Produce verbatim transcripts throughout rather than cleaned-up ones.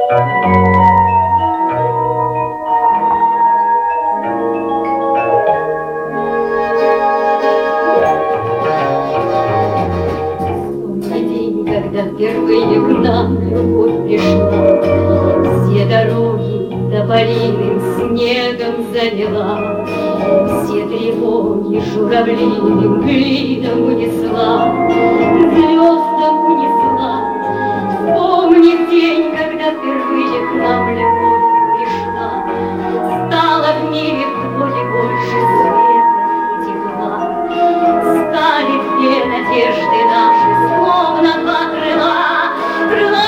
Когда впервые к нам любовь пришла, все дороги тополиным снегом залила, все тревоги журавлиным глидом унесла, звездам унесла. Вспомни день, когда впервые к нам любовь пришла, стало в мире вдвое больше света и тепла, стали две надежды наши, словно два крыла, крыла.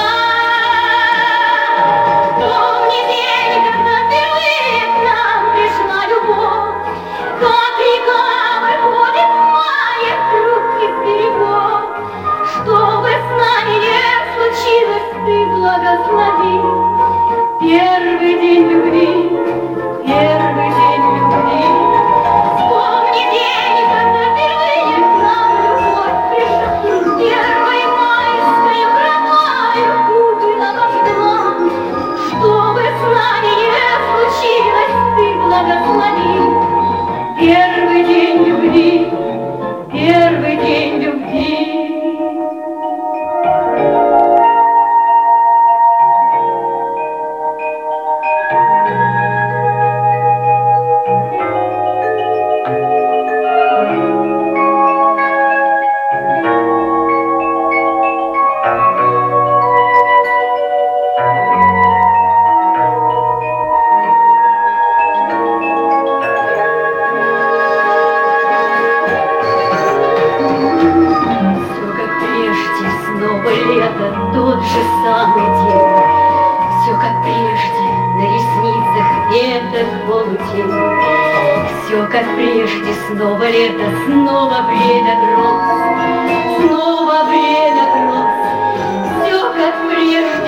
Помни день, когда впервые к нам пришла любовь, как река выходит в мае хрупких берегов. Что бы с нами не случилось, ты благослови. Первый день любви, первый день любви. Вспомни день, когда впервые к нам любовь пришла, первой майской громадою губы обожгла. Что бы с нами не случилось, ты благослови. Первый день любви, первый день любви. Лето, тот же самый день, все как прежде, на ресницах веток полутень. Все как прежде, снова лето, снова время гроз, снова время гроз. Все как прежде.